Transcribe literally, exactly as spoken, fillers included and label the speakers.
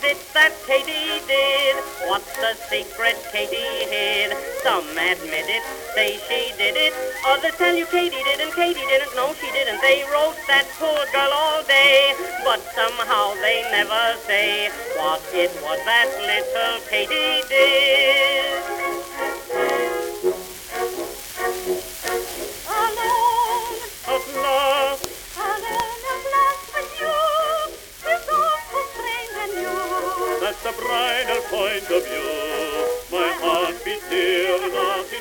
Speaker 1: it that Katie did? What's the secret Katie hid? Some admit it, say she did it. Others tell you Katie didn't, Katie didn't, no she didn't. They roast that poor girl all day, but somehow they never say what it was that little Katie did. Alone at last, alone at last with you, is all so strange and new. That's the bridal point of view. My heart beats dear, not